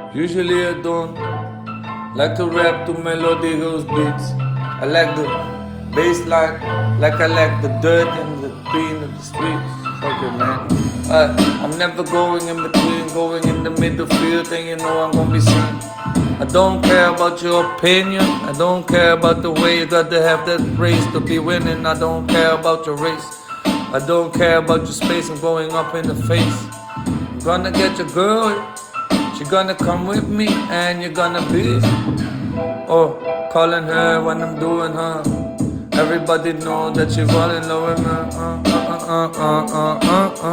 Usually I don't like to rap to melodious beats. I like the bass line, like I like the dirt and the green of the streets. Fuck it, man. I'm never going in between, going in the middle field, and you know I'm gonna be seen. I don't care about your opinion. I don't care about the way you got to have that race to be winning. I don't care about your race. I don't care about your space. I'm going up in the face. I'm gonna get your girl. She gonna come with me and you're gonna be calling her when I'm doing her. Everybody know that she fall in love with me.